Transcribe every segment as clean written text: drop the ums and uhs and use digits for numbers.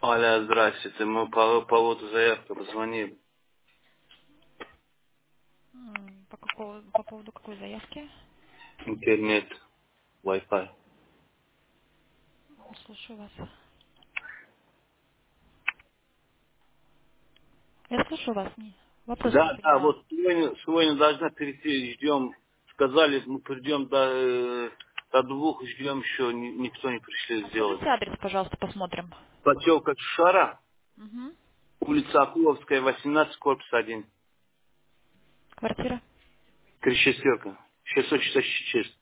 Аля, здравствуйте. Мы по поводу заявки позвонили. По поводу какой заявки? Интернет, Wi-Fi. Слушаю вас. Я слушаю вас. Вопрос не Да, да, поняла. вот сегодня должна перейти, ждем. Сказали, мы придем до 2, ждем еще, никто не пришли А сделать. скажите адрес, пожалуйста, посмотрим. Поселка Шара, Угу. улица Акуловская, 18, корпус 1. Квартира? Крещестерка, 666.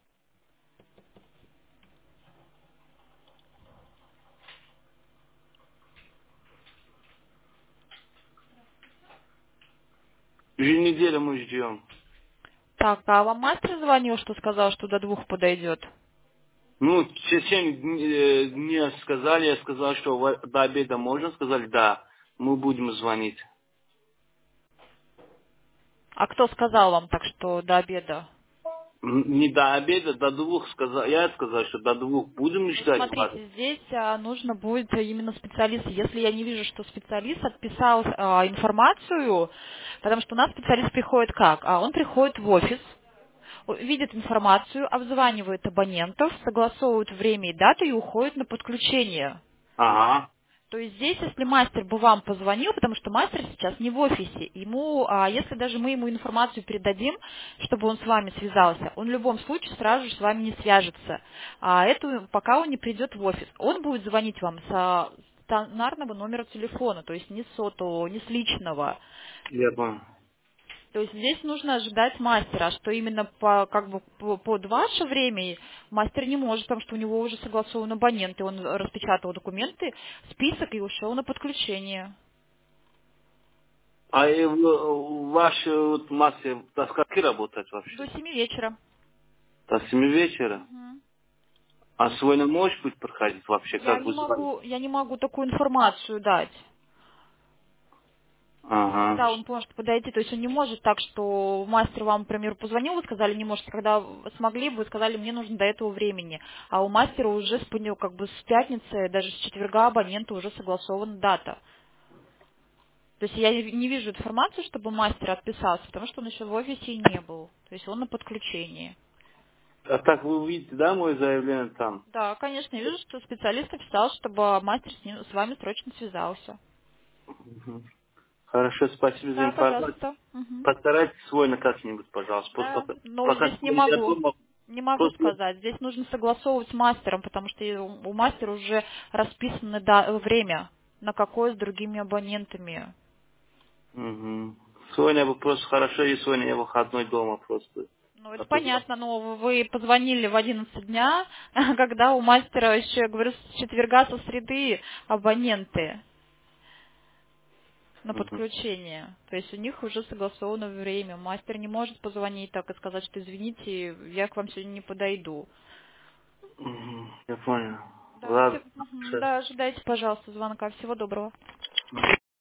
Уже неделю мы ждем. Так, а вам мастер звонил, что сказал, что до 2 подойдет? Ну, в течение дня сказали, я сказал, что до обеда можно, сказали, да, мы будем звонить. А кто сказал вам так, что до обеда? Не до обеда, до 2 сказал, я сказал, что до 2 будем Ну, ждать вас. смотрите, здесь нужно будет именно специалист. Если я не вижу, что специалист отписал информацию, потому что у нас специалист приходит как? Он приходит в офис, видит информацию, обзванивает абонентов, согласовывает время и дату и уходит на подключение. Ага, То есть здесь, если мастер бы вам позвонил, потому что мастер сейчас не в офисе, если даже мы ему информацию передадим, чтобы он с вами связался, он в любом случае сразу же с вами не свяжется, пока он не придет в офис. Он будет звонить вам с стационарного номера телефона, то есть не с сотового, не с личного. я понял. То есть здесь нужно ожидать мастера, что именно под ваше время мастер не может, потому что у него уже согласован абонент, и он распечатал документы, список и ушел на подключение. А ваш вот, мастер до скольки работает До вообще? 7 вечера. До 7 вечера? Мгм. А сегодня может быть проходить вообще, Я как не вы звоните? могу, я не могу такую информацию дать. Ага. Когда он может подойти, то есть он не может так, что мастер вам, например, позвонил, вы сказали, не можете, когда смогли, вы сказали, мне нужно до этого времени, а у мастера уже с пятницы, даже с четверга абонента уже согласована дата. То есть я не вижу информации, чтобы мастер отписался, потому что он еще в офисе и не был. То есть он на подключении. А так вы увидите, да, мое заявление там? Да, конечно, я вижу, что специалист написал, чтобы мастер с вами срочно связался. Мгм. Хорошо, спасибо за Да, информацию. пожалуйста. Мгм. Постарайтесь сегодня как-нибудь, пожалуйста. Да, но Пока здесь не я могу. дома, Не могу после... сказать. Здесь нужно согласовывать с мастером, потому что у мастера уже расписано время, на какое с другими абонентами. Мгм. Сегодня бы просто хорошо, и сегодня я выходной дома просто. Ну, это А то два. понятно, но вы позвонили в 11 дня, когда у мастера еще, я говорю, с четверга, со среды абоненты на Мгм. подключение. То есть у них уже согласовано время. Мастер не может позвонить так и сказать, что извините, я к вам сегодня не подойду. Мгм. Я понял. Да, Ладно. да, ожидайте, пожалуйста, звонка. Всего доброго. Хорошо.